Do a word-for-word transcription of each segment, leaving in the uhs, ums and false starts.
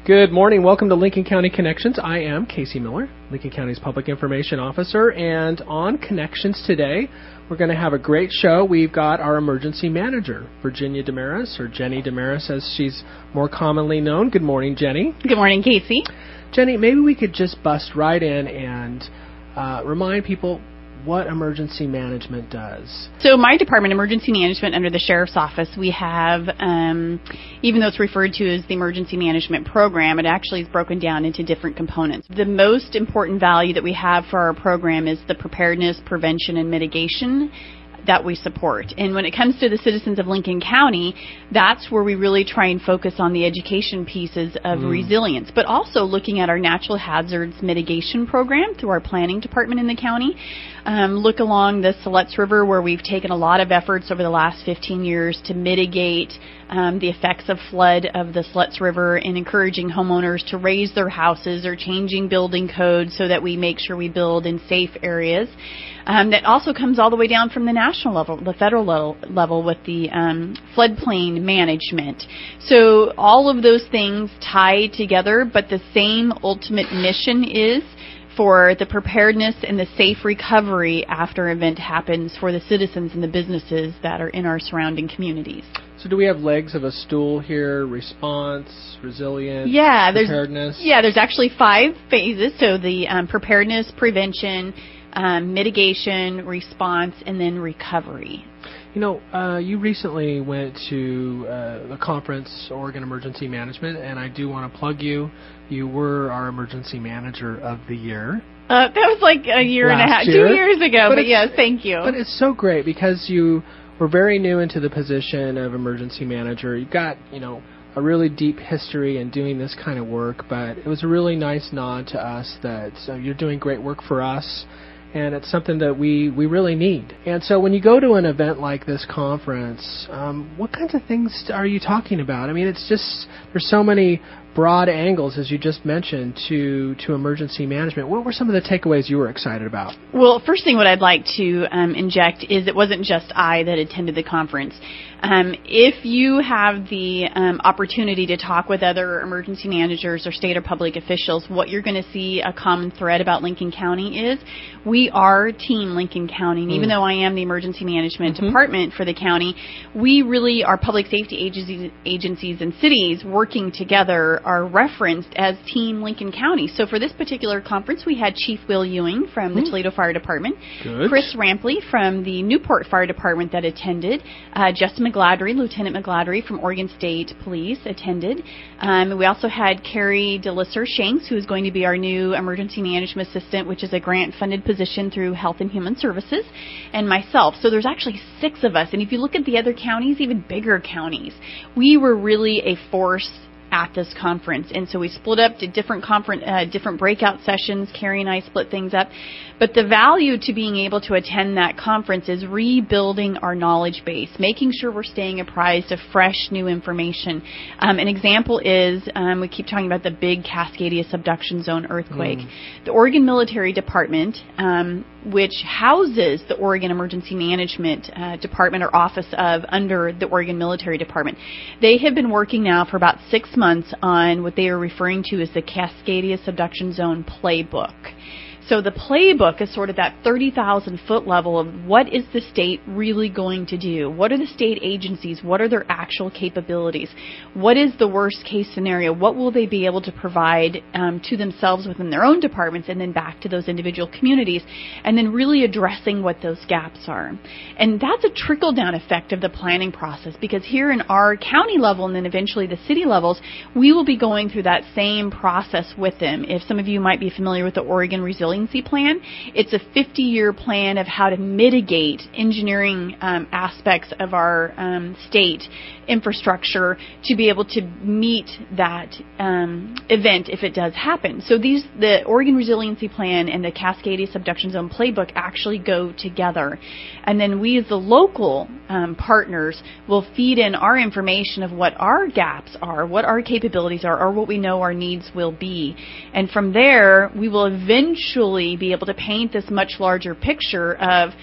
Good morning. Welcome to Lincoln County Connections. I am Casey Miller, Lincoln County's Public Information Officer, and on Connections today, we're going to have a great show. We've got our emergency manager, Virginia Damaris, or Jenny Damaris as she's more commonly known. Good morning, Jenny. Good morning, Casey. Jenny, maybe we could just bust right in and uh, remind people what emergency management does. So my department, emergency management, under the sheriff's office, we have, um, even though it's referred to as the emergency management program, it actually is broken down into different components. The most important value that we have for our program is the preparedness, prevention, and mitigation that we support. And when it comes to the citizens of Lincoln County, that's where we really try and focus on the education pieces of mm. resilience, but also looking at our natural hazards mitigation program through our planning department in the county. Um, look along the Siletz River, where we've taken a lot of efforts over the last fifteen years to mitigate um, the effects of flood of the Siletz River, and encouraging homeowners to raise their houses or changing building codes so that we make sure we build in safe areas. Um, that also comes all the way down from the national level, the federal level, level with the um, floodplain management. So all of those things tie together, but the same ultimate mission is for the preparedness and the safe recovery after an event happens for the citizens and the businesses that are in our surrounding communities. So do we have legs of a stool here? Response, resilience, yeah, preparedness? There's, yeah, there's actually five phases. So the um, preparedness, prevention, um, mitigation, response, and then recovery. You know, uh, you recently went to uh, the conference, Oregon Emergency Management, and I do want to plug you. You were our emergency manager of the year. Uh, that was like a year Last and a half, year. two years ago, but, but yes, thank you. But it's so great because you were very new into the position of emergency manager. You've got, you know, a really deep history in doing this kind of work, but it was a really nice nod to us that so you're doing great work for us. And it's something that we, we really need. And so when you go to an event like this conference, um, what kinds of things are you talking about? I mean, it's just, there's so many broad angles, as you just mentioned, to, to emergency management. What were some of the takeaways you were excited about? Well, first thing what I'd like to um, inject is it wasn't just I that attended the conference. Um, if you have the um, opportunity to talk with other emergency managers or state or public officials, what you're going to see a common thread about Lincoln County is we are Team Lincoln County. And mm. even though I am the emergency management mm-hmm. department for the county, we really are public safety agencies, agencies and cities working together are referenced as Team Lincoln County. So for this particular conference, we had Chief Will Ewing from the mm. Toledo Fire Department, Good. Chris Rampley from the Newport Fire Department that attended, uh, Justin McGladry, Lieutenant McGladry from Oregon State Police attended. Um, we also had Carrie DeLisser Shanks, who is going to be our new emergency management assistant, which is a grant-funded position through Health and Human Services, and myself. So there's actually six of us. And if you look at the other counties, even bigger counties, we were really a force at this conference. And so we split up to different conference, uh, different breakout sessions. Carrie and I split things up. But the value to being able to attend that conference is rebuilding our knowledge base, making sure we're staying apprised of fresh, new information. Um, an example is, um, we keep talking about the big Cascadia subduction zone earthquake. Mm. The Oregon Military Department, um, which houses the Oregon Emergency Management uh, Department or office of under the Oregon Military Department, they have been working now for about six months on what they are referring to as the Cascadia Subduction Zone Playbook. So the playbook is sort of that thirty thousand foot level of what is the state really going to do? What are the state agencies? What are their actual capabilities? What is the worst case scenario? What will they be able to provide um, to themselves within their own departments and then back to those individual communities? And then really addressing what those gaps are. And that's a trickle-down effect of the planning process, because here in our county level and then eventually the city levels, we will be going through that same process with them. If some of you might be familiar with the Oregon Resilience Plan, it's a fifty-year plan of how to mitigate engineering um, aspects of our um, state infrastructure to be able to meet that um, event if it does happen. So these, the Oregon Resiliency Plan and the Cascadia Subduction Zone Playbook actually go together. And then we as the local um, partners will feed in our information of what our gaps are, what our capabilities are, or what we know our needs will be. And from there, we will eventually be able to paint this much larger picture of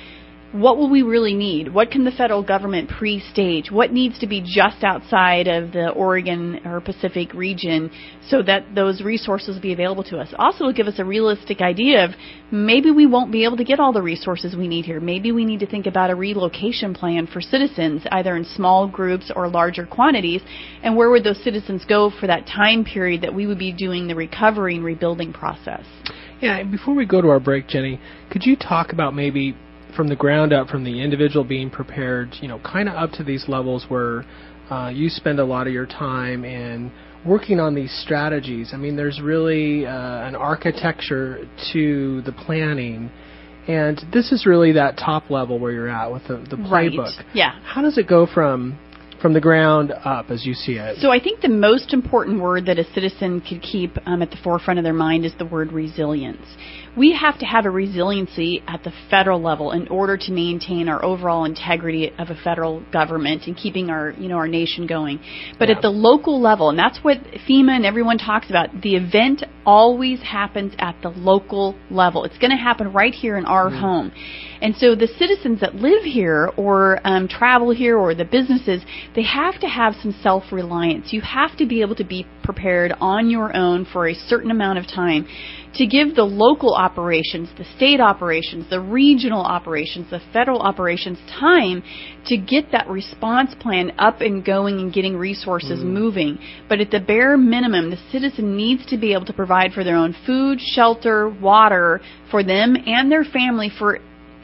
what will we really need? What can the federal government pre-stage? What needs to be just outside of the Oregon or Pacific region so that those resources will be available to us? Also, it'll give us a realistic idea of maybe we won't be able to get all the resources we need here. Maybe we need to think about a relocation plan for citizens, either in small groups or larger quantities, and where would those citizens go for that time period that we would be doing the recovery and rebuilding process? Yeah, before we go to our break, Jenny, could you talk about maybe from the ground up, from the individual being prepared, you know, kind of up to these levels where uh, you spend a lot of your time in working on these strategies? I mean, there's really uh, an architecture to the planning, and this is really that top level where you're at with the, the playbook. Right. Yeah. How does it go from from the ground up as you see it? So I think the most important word that a citizen could keep um, at the forefront of their mind is the word resilience. We have to have a resiliency at the federal level in order to maintain our overall integrity of a federal government and keeping our, you know, our nation going. But yeah. at the local level, and that's what FEMA and everyone talks about, the event always happens at the local level. It's going to happen right here in our mm. home. And so the citizens that live here or um, travel here or the businesses, they have to have some self-reliance. You have to be able to be prepared on your own for a certain amount of time to give the local operations, the state operations, the regional operations, the federal operations time to get that response plan up and going and getting resources mm. moving. But at the bare minimum, the citizen needs to be able to provide for their own food, shelter, water for them and their family for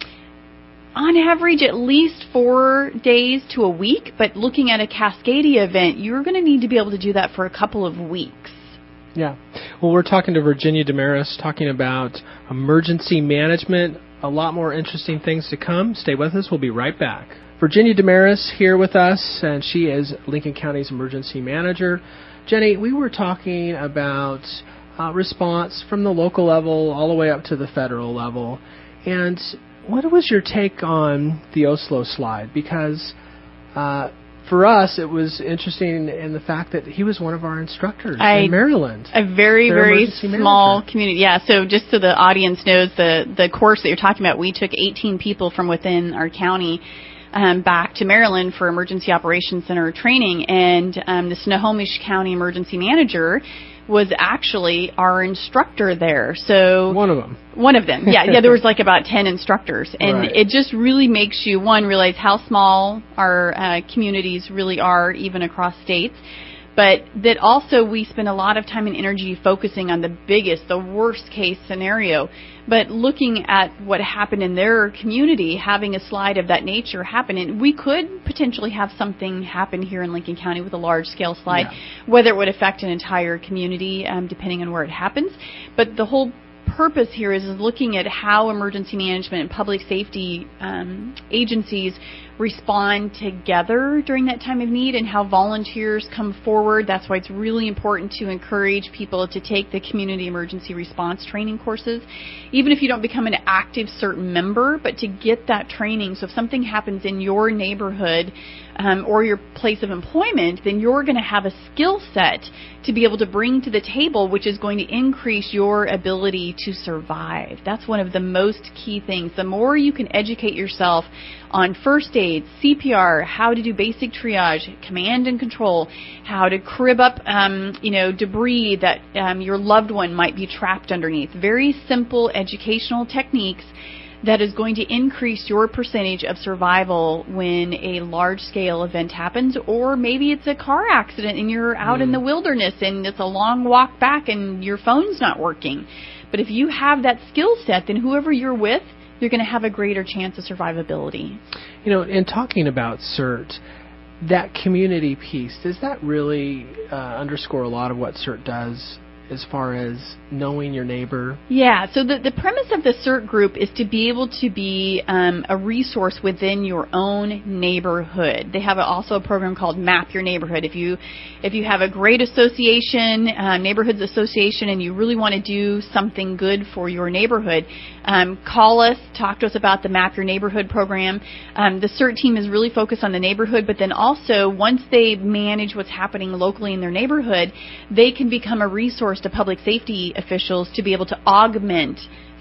on average, at least four days to a week, but looking at a Cascadia event, you're going to need to be able to do that for a couple of weeks. Yeah. Well, we're talking to Virginia Damaris, talking about emergency management, a lot more interesting things to come. Stay with us. We'll be right back. Virginia Damaris here with us, and she is Lincoln County's emergency manager. Jenny, we were talking about uh, response from the local level all the way up to the federal level, and what was your take on the Oslo slide? Because uh, for us, it was interesting in the fact that he was one of our instructors I, in Maryland. A very, very small manager. community. Yeah, so just so the audience knows, the, the course that you're talking about, we took eighteen people from within our county um, back to Maryland for Emergency Operations Center training, and um, the Snohomish County Emergency Manager was actually our instructor there. So one of them. One of them. Yeah, yeah. There was like about ten instructors, and right. it just really makes you one realize how small our uh, communities really are, even across states. But that also we spend a lot of time and energy focusing on the biggest, the worst case scenario. But looking at what happened in their community, having a slide of that nature happen, and we could potentially have something happen here in Lincoln County with a large-scale slide, yeah. whether it would affect an entire community, um, depending on where it happens. But the whole purpose here is, is looking at how emergency management and public safety um, agencies respond together during that time of need and how volunteers come forward. That's why it's really important to encourage people to take the community emergency response training courses, even if you don't become an active CERT member, but to get that training. So if something happens in your neighborhood um, or your place of employment, then you're going to have a skill set to be able to bring to the table, which is going to increase your ability to survive. That's one of the most key things. The more you can educate yourself on first aid, C P R, how to do basic triage, command and control, how to crib up, um, you know, debris that um, your loved one might be trapped underneath. Very simple educational techniques that is going to increase your percentage of survival when a large-scale event happens, or maybe it's a car accident and you're out mm. in the wilderness and it's a long walk back and your phone's not working. But if you have that skill set, then whoever you're with, you're going to have a greater chance of survivability. You know, in talking about CERT, that community piece, does that really uh, underscore a lot of what CERT does as far as knowing your neighbor? Yeah, so the, the premise of the CERT group is to be able to be um, a resource within your own neighborhood. They have a, also a program called Map Your Neighborhood. If you if you have a great association, uh, neighborhoods association, and you really want to do something good for your neighborhood, um, call us, talk to us about the Map Your Neighborhood program. Um, the CERT team is really focused on the neighborhood, but then also once they manage what's happening locally in their neighborhood, they can become a resource to public safety officials to be able to augment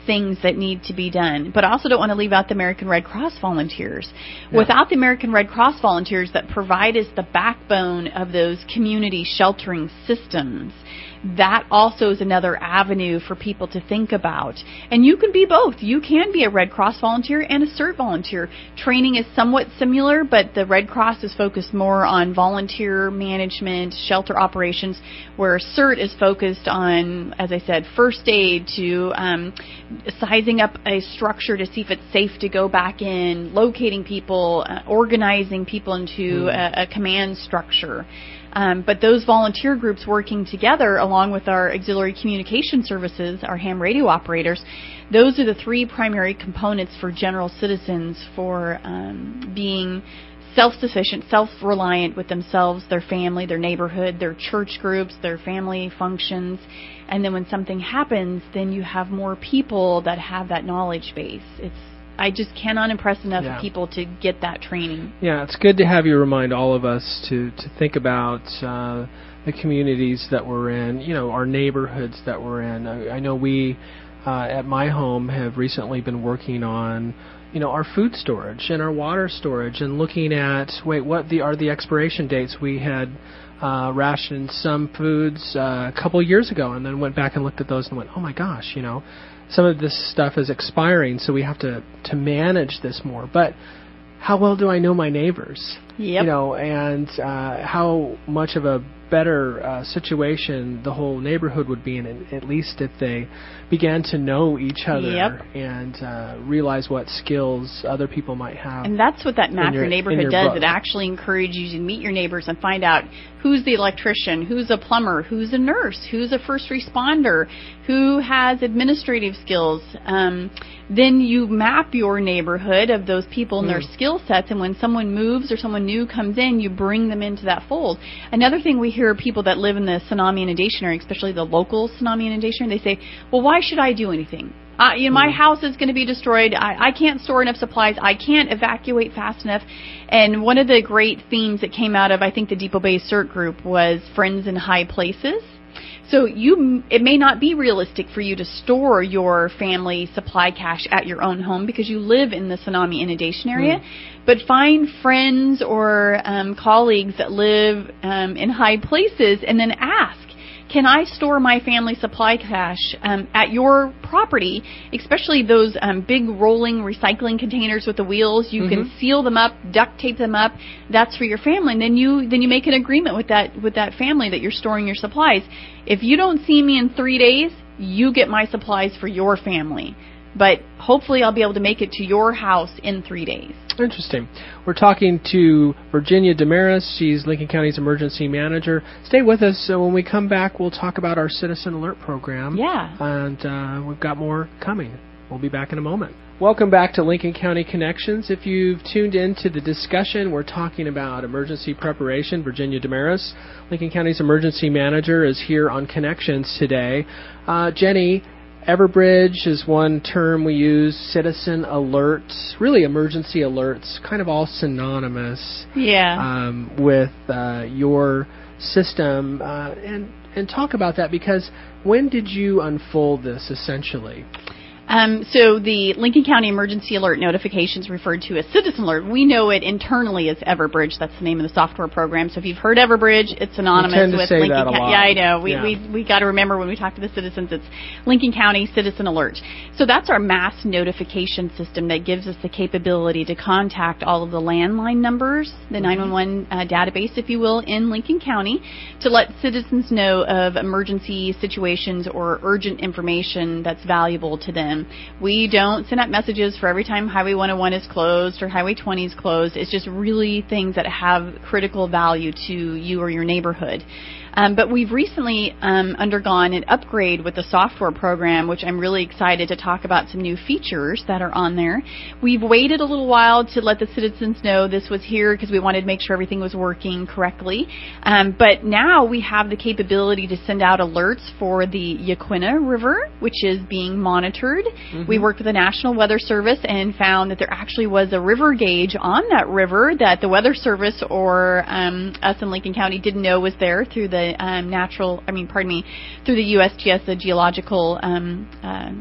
things that need to be done. But I also don't want to leave out the American Red Cross volunteers. Yeah. Without the American Red Cross volunteers that provide us the backbone of those community sheltering systems, that also is another avenue for people to think about. And you can be both. You can be a Red Cross volunteer and a CERT volunteer. Training is somewhat similar, but the Red Cross is focused more on volunteer management, shelter operations, where CERT is focused on, as I said, first aid to um, sizing up a structure to see if it's safe to go back in, locating people, uh, organizing people into mm. a, a command structure. Um, but those volunteer groups working together, along with our auxiliary communication services, our ham radio operators, those are the three primary components for general citizens for um, being self-sufficient, self-reliant with themselves, their family, their neighborhood, their church groups, their family functions. And then when something happens, then you have more people that have that knowledge base. It's I just cannot impress enough yeah. people to get that training. Yeah, it's good to have you remind all of us to, to think about uh, the communities that we're in, you know, our neighborhoods that we're in. I, I know we, uh, at my home, have recently been working on, you know, our food storage and our water storage and looking at, wait, what the are the expiration dates? We had uh, rationed some foods uh, a couple years ago and then went back and looked at those and went, oh my gosh, you know, some of this stuff is expiring, so we have to, to manage this more. But how well do I know my neighbors? Yep. You know, and uh, how much of a better uh, situation the whole neighborhood would be in, at least if they began to know each other yep. and uh, realize what skills other people might have. And that's what that map your, your neighborhood your does. book. It actually encourages you to meet your neighbors and find out who's the electrician, who's a plumber, who's a nurse, who's a first responder, who has administrative skills. Um, then you map your neighborhood of those people and mm. their skill sets, and when someone moves or someone new comes in, you bring them into that fold. Another thing we hear people that live in the tsunami inundation area, especially the local tsunami inundation area, they say, well, why should I do anything? Uh, you know, my house is going to be destroyed. I, I can't store enough supplies. I can't evacuate fast enough. And one of the great themes that came out of, I think, the Depot Bay CERT group was friends in high places. So you, it may not be realistic for you to store your family supply cache at your own home because you live in the tsunami inundation area. Mm. But find friends or um, colleagues that live um, in high places and then ask, can I store my family supply cache um, at your property, especially those um, big rolling recycling containers with the wheels? You mm-hmm. can seal them up, duct tape them up. That's for your family. And then you then you make an agreement with that with that family that you're storing your supplies. If you don't see me in three days, you get my supplies for your family. But hopefully I'll be able to make it to your house in three days. Interesting. We're talking to Virginia Damaris. She's Lincoln County's emergency manager. Stay with us. So when we come back, we'll talk about our Citizen Alert program. Yeah. And uh, we've got more coming. We'll be back in a moment. Welcome back to Lincoln County Connections. If you've tuned into the discussion, we're talking about emergency preparation. Virginia Damaris, Lincoln County's emergency manager, is here on Connections today. Uh, Jenny, Everbridge is one term we use, citizen alerts, really emergency alerts, kind of all synonymous yeah. um, with uh, your system. Uh, and, and talk about that, because when did you unfold this, essentially? Um, so the Lincoln County Emergency Alert Notifications referred to as Citizen Alert. We know it internally as Everbridge. That's the name of the software program. So if you've heard Everbridge, it's synonymous we tend to with say Lincoln that a County. lot. Yeah, I know. We yeah. we we got to remember when we talk to the citizens, it's Lincoln County Citizen Alert. So that's our mass notification system that gives us the capability to contact all of the landline numbers, the nine one one uh, database, if you will, in Lincoln County, to let citizens know of emergency situations or urgent information that's valuable to them. We don't send out messages for every time Highway one oh one is closed or Highway twenty is closed. It's just really things that have critical value to you or your neighborhood. Um, but we've recently um, undergone an upgrade with the software program, which I'm really excited to talk about some new features that are on there. We've waited a little while to let the citizens know this was here because we wanted to make sure everything was working correctly. Um, but now we have the capability to send out alerts for the Yaquina River, which is being monitored. Mm-hmm. We worked with the National Weather Service and found that there actually was a river gauge on that river that the Weather Service or um, us in Lincoln County didn't know was there through the Um, natural, I mean, pardon me, through the U S G S, the geological um, uh,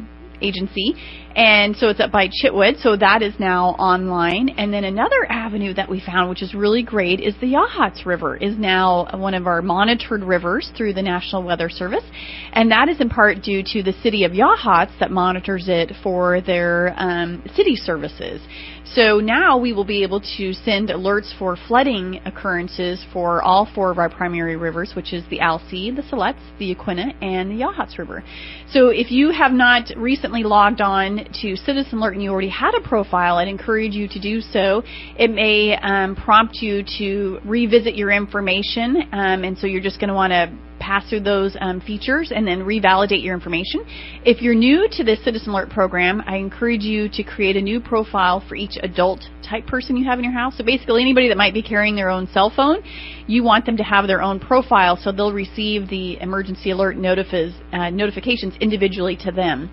agency. And so it's up by Chitwood, so that is now online. And then another avenue that we found, which is really great, is the Yachats River is now one of our monitored rivers through the National Weather Service. And that is in part due to the city of Yachats that monitors it for their um, city services. So now we will be able to send alerts for flooding occurrences for all four of our primary rivers, which is the Alsea, the Siletz, the Yaquina, and the Yachats River. So if you have not recently logged on to Citizen Alert and you already had a profile, I'd encourage you to do so. It may um, prompt you to revisit your information, um, and so you're just going to want to pass through those um, features and then revalidate your information. If you're new to this Citizen Alert program, I encourage you to create a new profile for each adult type person you have in your house. So basically anybody that might be carrying their own cell phone, you want them to have their own profile so they'll receive the emergency alert notifies, uh, notifications individually to them.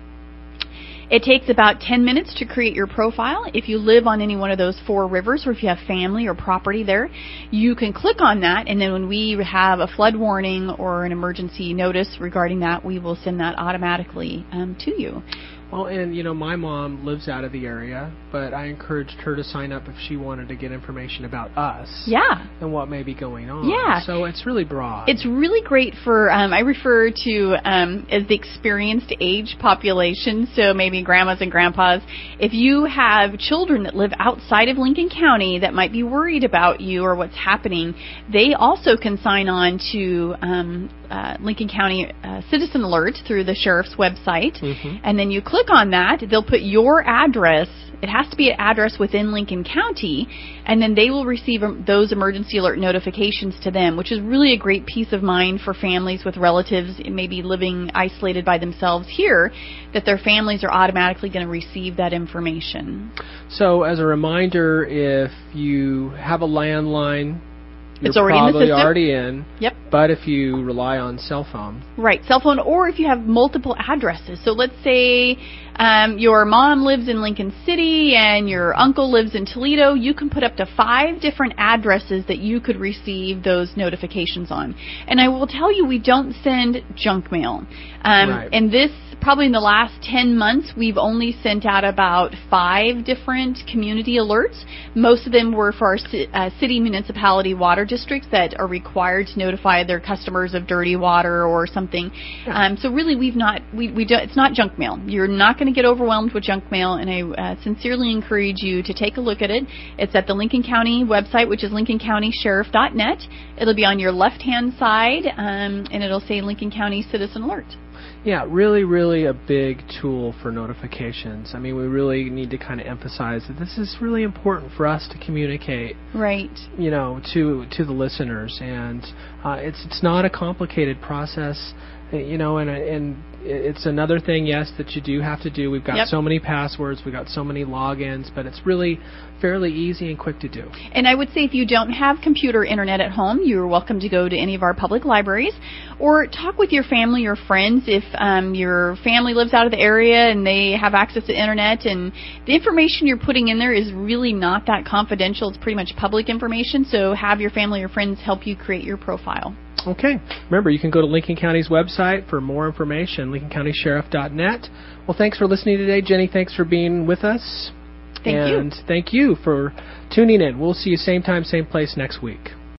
It takes about ten minutes to create your profile. If you live on any one of those four rivers, or if you have family or property there, you can click on that, and then when we have a flood warning or an emergency notice regarding that, we will send that automatically um, to you. Well, and, you know, my mom lives out of the area, but I encouraged her to sign up if she wanted to get information about us. Yeah. And what may be going on. Yeah. So it's really broad. It's really great for, um, I refer to um, as the experienced age population, so maybe grandmas and grandpas. If you have children that live outside of Lincoln County that might be worried about you or what's happening, they also can sign on to um, uh, Lincoln County uh, Citizen Alert through the sheriff's website, mm-hmm. and then you click on that, they'll put your address. It has to be an address within Lincoln County, and then they will receive those emergency alert notifications to them, which is really a great peace of mind for families with relatives maybe living isolated by themselves here, that their families are automatically going to receive that information. So as a reminder, if you have a landline, you're it's already probably in the system. already in. Yep. But if you rely on cell phone. Right, cell phone, or if you have multiple addresses. So let's say um, your mom lives in Lincoln City and your uncle lives in Toledo. You can put up to five different addresses that you could receive those notifications on. And I will tell you, we don't send junk mail. Um, right. And this, probably in the last ten months, we've only sent out about five different community alerts. Most of them were for our uh, city municipality water districts that are required to notify their customers of dirty water or something. Yeah. Um, so really, we've not, we, we don't, it's not junk mail. You're not going to get overwhelmed with junk mail, and I uh, sincerely encourage you to take a look at it. It's at the Lincoln County website, which is lincoln county sheriff dot net. It'll be on your left-hand side, um, and it'll say Lincoln County Citizen Alert. Yeah, really, really a big tool for notifications. I mean, we really need to kind of emphasize that this is really important for us to communicate, right? You know, to to the listeners, and uh, it's it's not a complicated process, you know, and and it's another thing, yes, that you do have to do. We've got yep. so many passwords, we've got so many logins, but it's really fairly easy and quick to do. And I would say if you don't have computer internet at home, you're welcome to go to any of our public libraries or talk with your family or friends if um, your family lives out of the area and they have access to internet, and the information you're putting in there is really not that confidential. It's pretty much public information, so have your family or friends help you create your profile. Okay. Remember, you can go to Lincoln County's website for more information, lincoln county sheriff dot net. Well, thanks for listening today. Jenny, thanks for being with us. Thank and you. thank you for tuning in. We'll see you same time, same place next week.